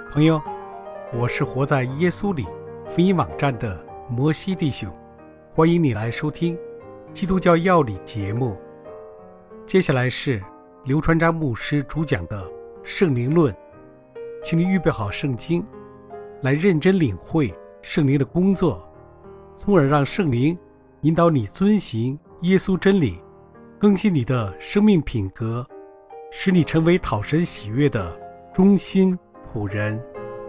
朋友，我是活在耶稣里福音网站的摩西弟兄，欢迎你来收听基督教要理节目。接下来是刘传章牧师主讲的圣灵论，请你预备好圣经，来认真领会圣灵的工作，从而让圣灵引导你遵行耶稣真理，更新你的生命品格，使你成为讨神喜悦的忠心仆人。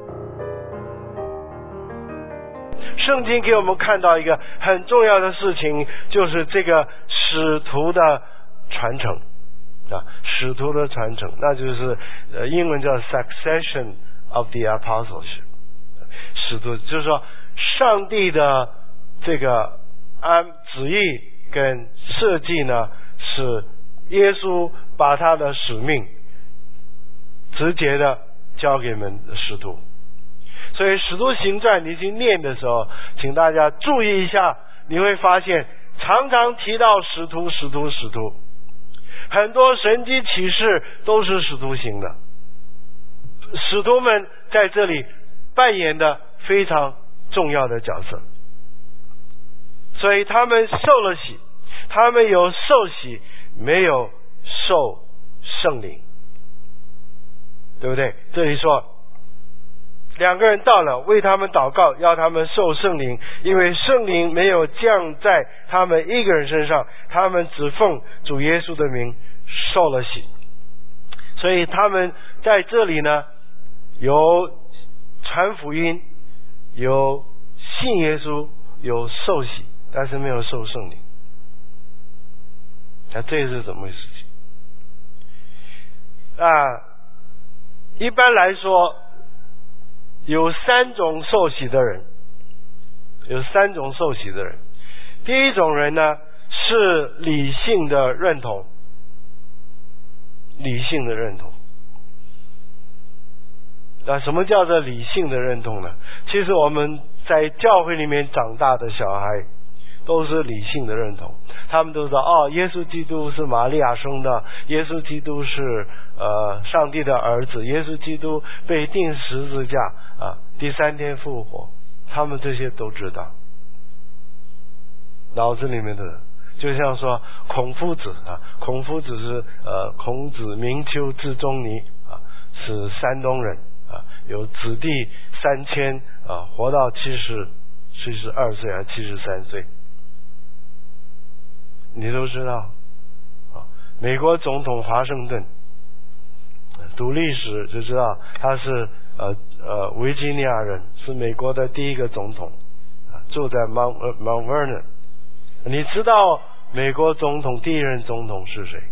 圣经给我们看到一个很重要的事情，就是这个使徒的传承使徒的传承，那就是英文叫 succession of the apostleship。 使徒就是说上帝的这个旨意跟设计呢，是耶稣把他的使命直接的交给们使徒。所以使徒行传你去念的时候，请大家注意一下，你会发现常常提到使徒，很多神迹启示都是使徒行的。使徒们在这里扮演的非常重要的角色，所以他们受了洗，他们有受洗，没有受圣灵，对不对？这里说两个人到了，为他们祷告，要他们受圣灵，因为圣灵没有降在他们一个人身上，他们只奉主耶稣的名受了洗。所以他们在这里呢，有传福音，有信耶稣，有受洗，但是没有受圣灵。那这是怎么回事情一般来说有三种受洗的人。第一种人呢，是理性的认同。那什么叫做理性的认同呢？其实我们在教会里面长大的小孩都是理性的认同，他们都知道耶稣基督是玛利亚生的，耶稣基督是上帝的儿子，耶稣基督被钉十字架第三天复活，他们这些都知道，脑子里面的。就像说孔夫子是孔子名丘字仲尼是山东人有子弟3000活到72岁还73岁，你都知道美国总统华盛顿读历史就知道他是维吉尼亚人，是美国的第一个总统，住在 Mount Vernon。 你知道美国总统第一任总统是谁？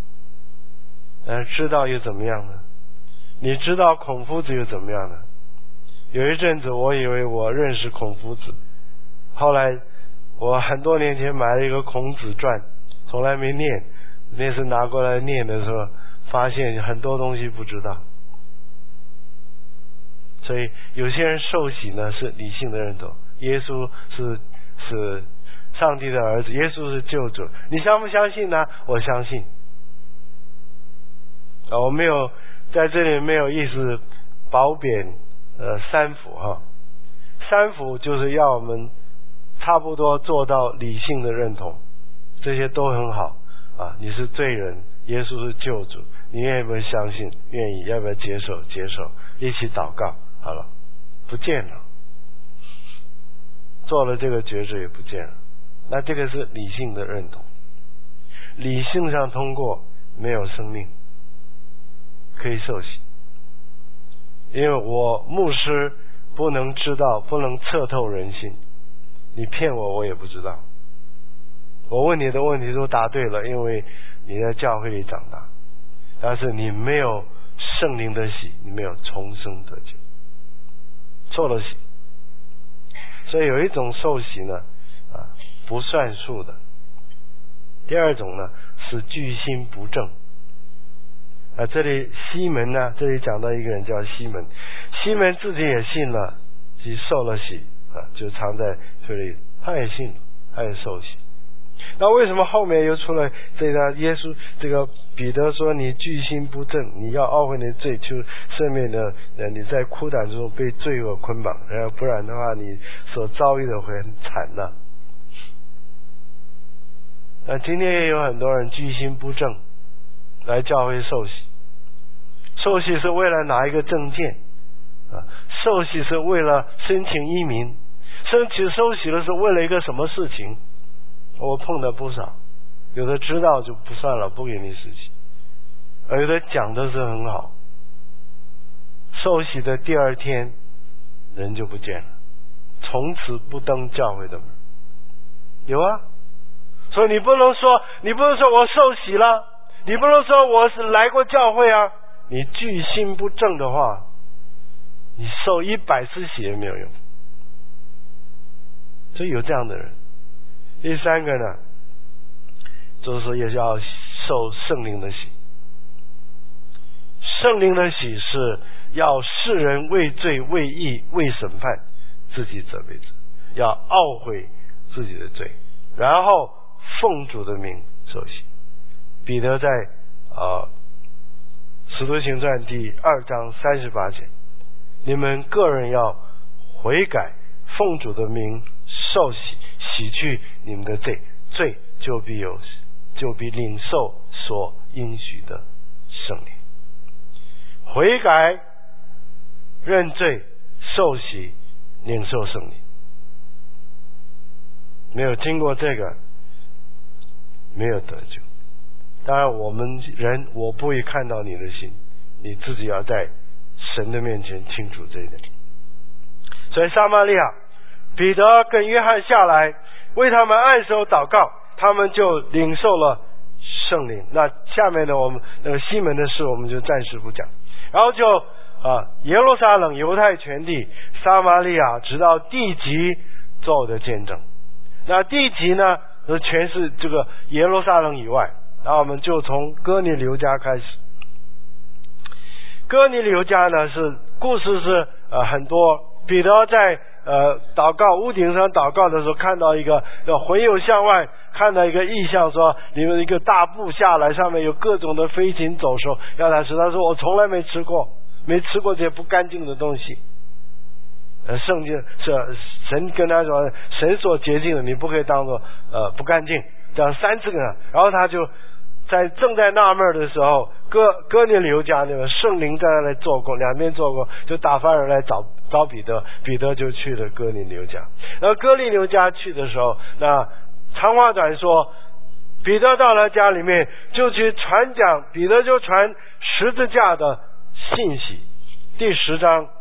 知道又怎么样呢？你知道孔夫子又怎么样呢？有一阵子我以为我认识孔夫子，后来我很多年前买了一个孔子传，从来没念，那次拿过来念的时候发现很多东西不知道。所以有些人受洗呢是理性的认同，耶稣是上帝的儿子，耶稣是救主，你相不相信呢？我相信。我没有在这里没有意思褒贬三辅三辅就是要我们差不多做到理性的认同，这些都很好你是罪人，耶稣是救主，你愿不愿意相信？愿意，要不要接受？一起祷告。好了，不见了，做了这个抉择也不见了。那这个是理性的认同，理性上通过，没有生命，可以受洗。因为我牧师不能知道，不能测透人心，你骗我我也不知道。我问你的问题都答对了，因为你在教会里长大，但是你没有圣灵的洗，你没有重生得救，受了洗。所以有一种受洗呢不算数的。第二种呢是居心不正这里西门呢，这里讲到一个人叫西门，西门自己也信了，即受了洗就藏在这里，他也信了，他也受洗。那为什么后面又出来这个耶稣这个彼得说你居心不正，你要懊悔你的罪，就赦免了你在苦胆中被罪恶捆绑，不然的话你所遭遇的会很惨的。那今天也有很多人居心不正来教会受洗，受洗是为了拿一个证件受洗是为了申请移民，受洗的是为了一个什么事情，我碰到不少，有的知道就不算了，不给你事情，而有的讲的是很好，受洗的第二天人就不见了，从此不登教会的门。有啊，所以你不能说我受洗了，你不能说我是来过教会啊，你居心不正的话，你受100次洗也没有用。所以有这样的人。第三个呢，就是说也要受圣灵的洗。圣灵的洗是要世人为罪为义为审判自己责备者，要懊悔自己的罪，然后奉主的名受洗。彼得在使徒行传第2章38节，你们个人要悔改，奉主的名受洗，洗去你们的罪，罪就必领受所应许的圣灵。悔改、认罪、受洗、领受圣灵，没有经过这个没有得救。当然我们人，我不会看到你的心，你自己要在神的面前清楚这一点。所以撒玛利亚彼得跟约翰下来为他们按手祷告，他们就领受了圣灵。那下面的我们西门的事我们就暂时不讲，然后就耶路撒冷、犹太全地、撒玛利亚直到地极做我的见证。那地极呢全是这个耶路撒冷以外，然后我们就从哥尼流家开始。哥尼流家呢故事是很多。彼得在祷告屋顶上祷告的时候，看到一个魂游向外，看到一个异象，说里面一个大布下来，上面有各种的飞禽走兽要他吃。他说我从来没吃过这些不干净的东西。圣经是神跟他说，神所洁净的你不可以当作不干净，这样3次跟他。然后他就正在纳闷的时候，哥尼流家那个圣灵在那里做工，两边做工，就打发人来找彼得，彼得就去了哥尼流家。然后哥尼流家去的时候，那长话短说，彼得到了家里面就去传讲，彼得就传十字架的信息。第10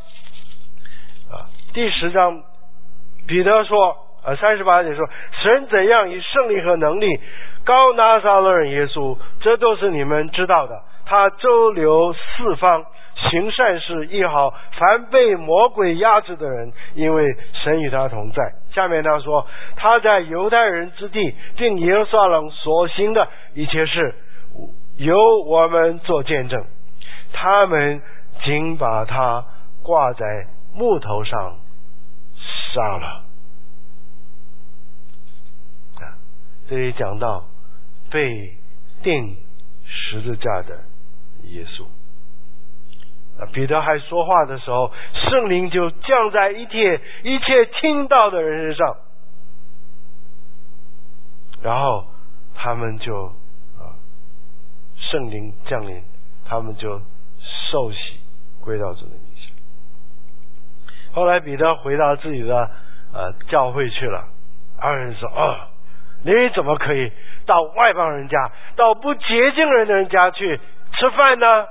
章彼得说38节说，神怎样以圣灵和能力膏拿撒勒人耶稣，这都是你们知道的。他周流四方，行善事医好凡被魔鬼压制的人，因为神与他同在。下面他说，他在犹太人之地并耶路撒冷所行的一切事，由我们做见证。他们竟把他挂在木头上杀了。这里讲到被钉十字架的耶稣。彼得还说话的时候，圣灵就降在一切听到的人身上，然后他们就圣灵降临，他们就受洗归到主的名下。后来彼得回到自己的教会去了，二人说你怎么可以到外邦人家，到不洁净人的人家去吃饭呢？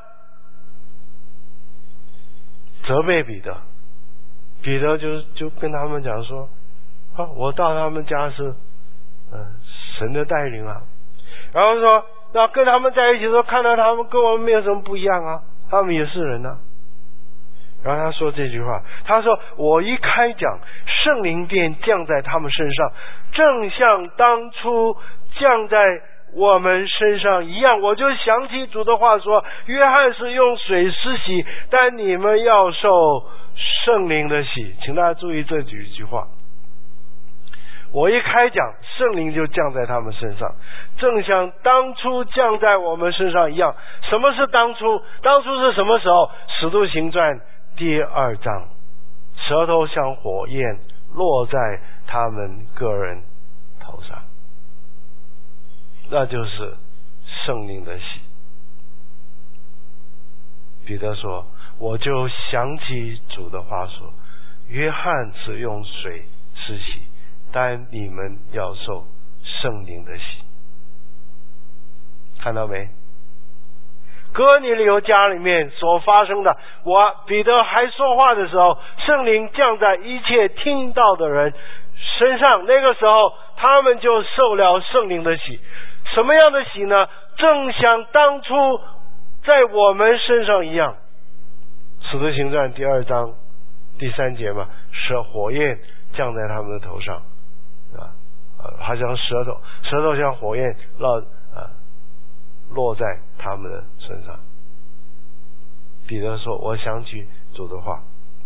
责备彼得就跟他们讲说我到他们家是神的带领啊。然后说那跟他们在一起的时候，看到他们跟我们没有什么不一样啊，他们也是人啊。然后他说这句话，他说我一开讲，圣灵便降在他们身上，正像当初降在我们身上一样。我就想起主的话说，约翰是用水施洗，但你们要受圣灵的洗。请大家注意这几句话。我一开讲， 圣灵就降在他们身上，正像当初降在我们身上一样。什么是当初？当初是什么时候？使徒行传第2章，舌头像火焰落在他们个人头上，那就是圣灵的洗。彼得说，我就想起主的话说，约翰是用水施洗，但你们要受圣灵的洗。看到没？哥尼流家里面所发生的，彼得还说话的时候，圣灵降在一切听到的人身上，那个时候他们就受了圣灵的洗。什么样的洗呢？正像当初在我们身上一样。使徒行传第2章第3节嘛，是火焰降在他们的头上，好像舌头像火焰落在他们的身上。彼得说，我想起主的话，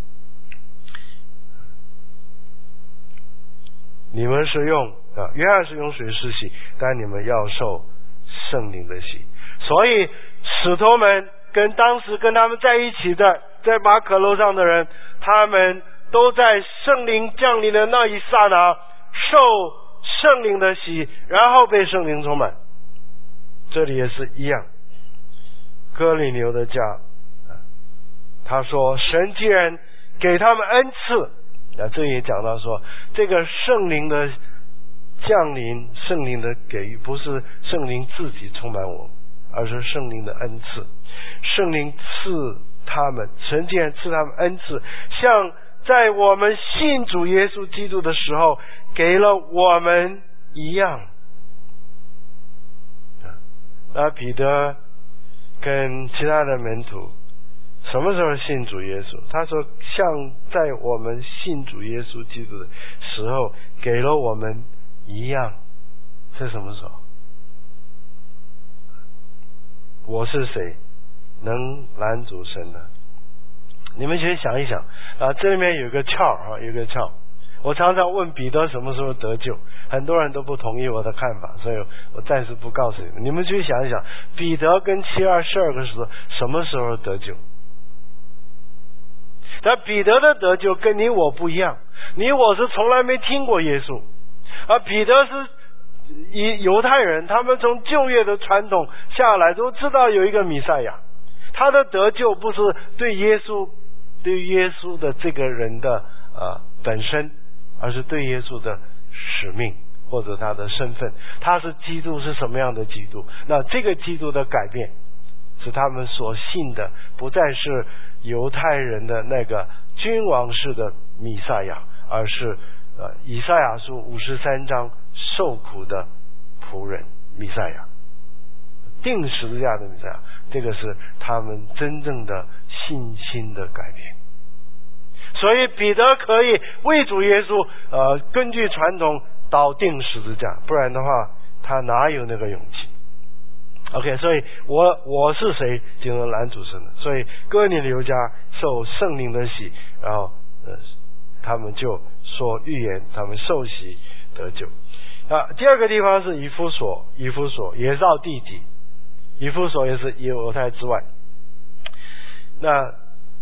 你们是用约翰是用水施洗，但你们要受圣灵的洗。所以使徒们跟当时跟他们在一起的在马可楼上的人，他们都在圣灵降临的那一刹那受圣灵的洗，然后被圣灵充满。这里也是一样。哥尼流的家，他说神既然给他们恩赐，这里也讲到说，这个圣灵的降临，圣灵的给予，不是圣灵自己充满我，而是圣灵的恩赐。圣灵赐他们，神既然赐他们恩赐，像在我们信主耶稣基督的时候给了我们一样。那彼得跟其他的门徒什么时候信主耶稣？他说像在我们信主耶稣基督的时候给了我们一样。是什么时候？我是谁能拦阻神呢？你们先想一想这里面有个窍有个窍。我常常问彼得什么时候得救，很多人都不同意我的看法，所以我暂时不告诉你们。你们去想一想，彼得跟72个使徒什么时候得救？但彼得的得救跟你我不一样，你我是从来没听过耶稣，而彼得是犹太人，他们从旧约的传统下来都知道有一个弥赛亚，他的得救不是对耶稣的这个人的本身，而是对耶稣的使命或者他的身份。他是基督，是什么样的基督？那这个基督的改变是他们所信的，不再是犹太人的那个君王式的弥赛亚，而是以赛亚书53章受苦的仆人弥赛亚，钉十字架的弥赛亚。这个是他们真正的信心的改变。所以彼得可以为主耶稣根据传统倒钉十字架，不然的话他哪有那个勇气。 OK， 所以我是谁就能拦阻神的？所以哥尼流家受圣灵的洗，然后他们就说预言，他们受洗得救。第二个地方是以弗所也照地级，以弗所也是犹太之外。那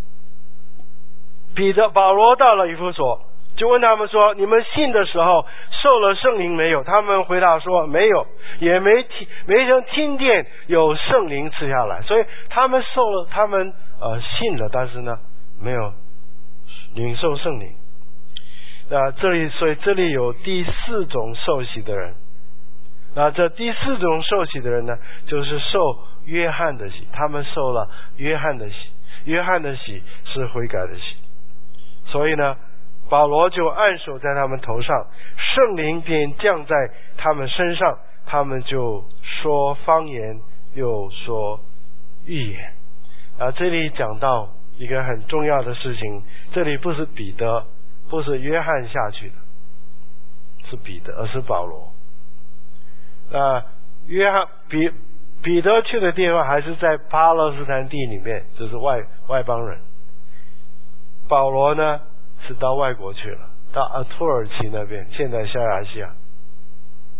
保罗到了以弗所，就问他们说，你们信的时候受了圣灵没有？他们回答说没有，也没人听见有圣灵赐下来。所以他们信了，但是呢没有领受圣灵。所以这里有第四种受洗的人。那这第四种受洗的人呢，就是受约翰的洗，他们受了约翰的洗。约翰的洗是悔改的洗。所以呢，保罗就按手在他们头上，圣灵便降在他们身上，他们就说方言，又说预言。这里讲到一个很重要的事情，这里不是彼得，不是约翰下去的，是彼得，而是保罗。彼得去的地方还是在巴勒斯坦地里面，就是外邦人。保罗呢是到外国去了，到土耳其那边，现在小亚细亚。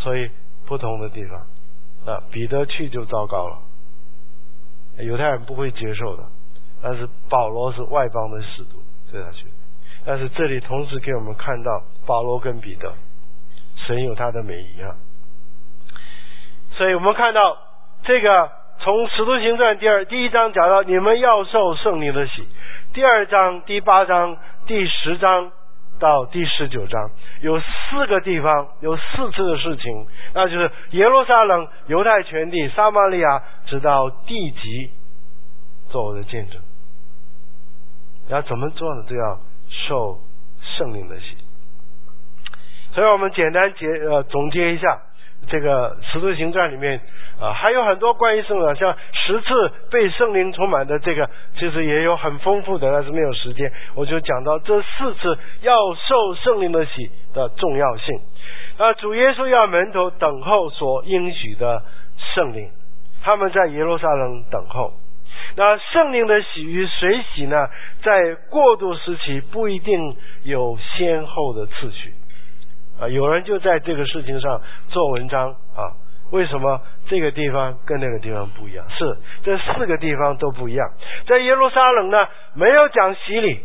所以不同的地方。彼得去就糟糕了，犹太人不会接受的。但是保罗是外邦的使徒，所以他去。但是这里同时给我们看到保罗跟彼得，神有他的美意啊。所以我们看到这个从使徒行传第一章讲到你们要受圣灵的洗，第二章、第8章、第10章到第19章有4个地方，有4次的事情，那就是耶路撒冷、犹太全地、撒玛利亚，直到地极，做我的见证。要怎么做呢？就要受圣灵的洗。所以我们简单总结一下这个使徒行传里面还有很多关于圣灵，像10次被圣灵充满的这个其实也有很丰富的，但是没有时间，我就讲到这4次要受圣灵的洗的重要性。主耶稣要门徒等候所应许的圣灵，他们在耶路撒冷等候。那圣灵的洗与水洗呢，在过渡时期不一定有先后的次序有人就在这个事情上做文章为什么这个地方跟那个地方不一样？是这4个地方都不一样。在耶路撒冷呢，没有讲洗礼，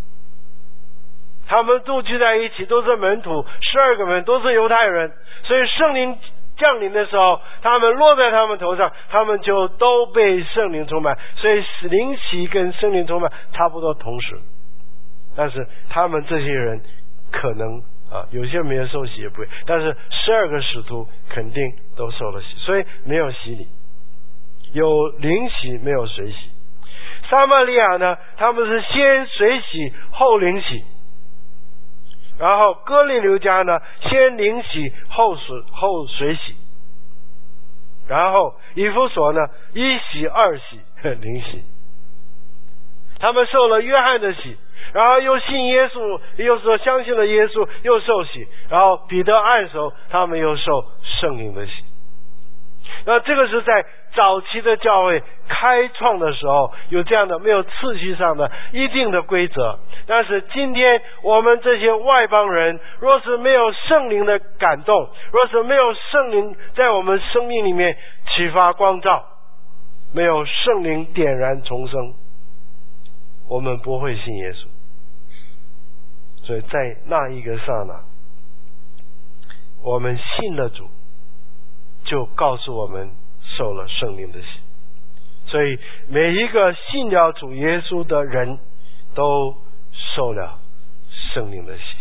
他们都聚在一起，都是门徒，12个门都是犹太人，所以圣灵降临的时候，他们落在他们头上，他们就都被圣灵充满，所以灵洗跟圣灵充满差不多同时。但是他们这些人可能有些没有受洗也不会，但是12个使徒肯定都受了洗，所以没有洗礼，有灵洗没有水洗。撒玛利亚呢，他们是先水洗后灵洗，然后哥尼流家呢，先灵洗后水洗，然后以弗所呢1洗2洗灵洗。他们受了约翰的洗，然后又信耶稣，又说相信了耶稣，又受洗，然后彼得按手，他们又受圣灵的洗。那这个是在早期的教会开创的时候有这样的没有次序上的一定的规则。但是今天我们这些外邦人，若是没有圣灵的感动，若是没有圣灵在我们生命里面启发光照，没有圣灵点燃重生，我们不会信耶稣。所以在那一个刹那，我们信了主，就告诉我们受了圣灵的洗。所以每一个信了主耶稣的人都受了圣灵的洗。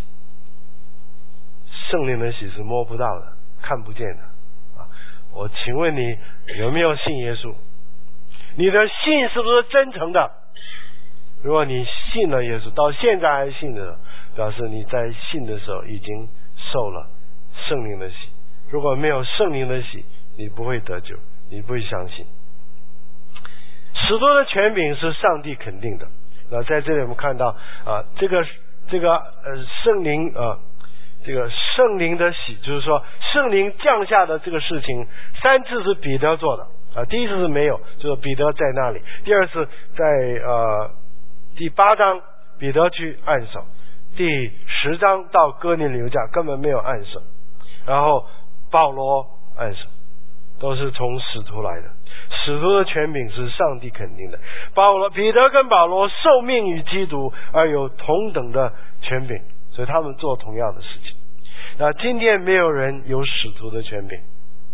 圣灵的洗是摸不到的，看不见的我请问你有没有信耶稣？你的信是不是真诚的？如果你信了耶稣，到现在还信的，表示你在信的时候已经受了圣灵的洗。如果没有圣灵的洗，你不会得救，你不会相信。使徒的权柄是上帝肯定的。那在这里我们看到这个圣灵这个圣灵的洗，就是说圣灵降下的这个事情，3次是彼得做的第一次是没有，就是彼得在那里；第二次在第8章彼得去按手，第10章到哥尼流家根本没有按手，然后保罗按手，都是从使徒来的。使徒的权柄是上帝肯定的。彼得跟保罗受命于基督而有同等的权柄，所以他们做同样的事情。那今天没有人有使徒的权柄。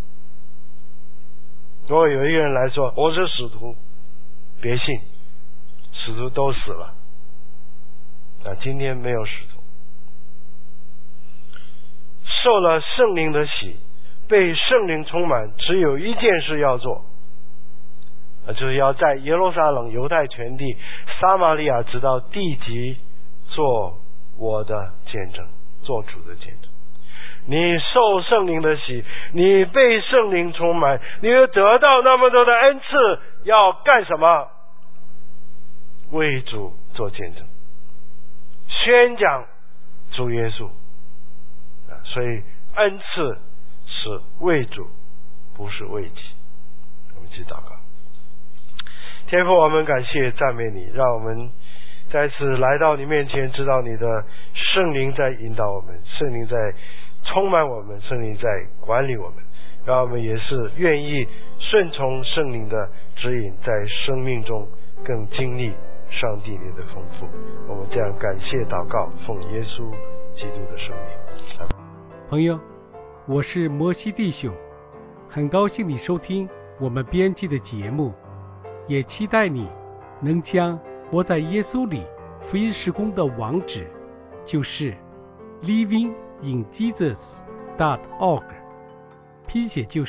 如果有一个人来说我是使徒，别信，使徒都死了。今天没有使徒。受了圣灵的洗，被圣灵充满，只有一件事要做，就是要在耶路撒冷、犹太全地、撒玛利亚直到地极做我的见证，做主的见证。你受圣灵的洗，你被圣灵充满，你又得到那么多的恩赐，要干什么？为主做见证，宣讲主耶稣。所以恩赐是为主，不是为己。我们一起祷告。天父，我们感谢赞美你，让我们再次来到你面前，知道你的圣灵在引导我们，圣灵在充满我们，圣灵在管理我们，让我们也是愿意顺从圣灵的指引，在生命中更经历上帝你的丰富。我们这样感谢祷告，奉耶稣基督的圣名。 朋友，我是摩西弟兄，很高兴你收听我们编辑的节目，也期待你能将活在耶稣里福音事工的网址，就是 livinginjesus.org， 拼写就是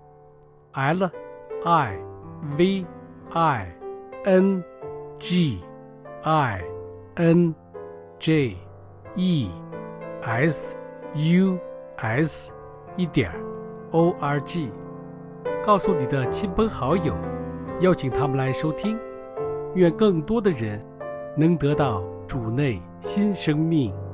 livinginjesus.org， 告诉你的亲朋好友，邀请他们来收听，愿更多的人能得到主内新生命。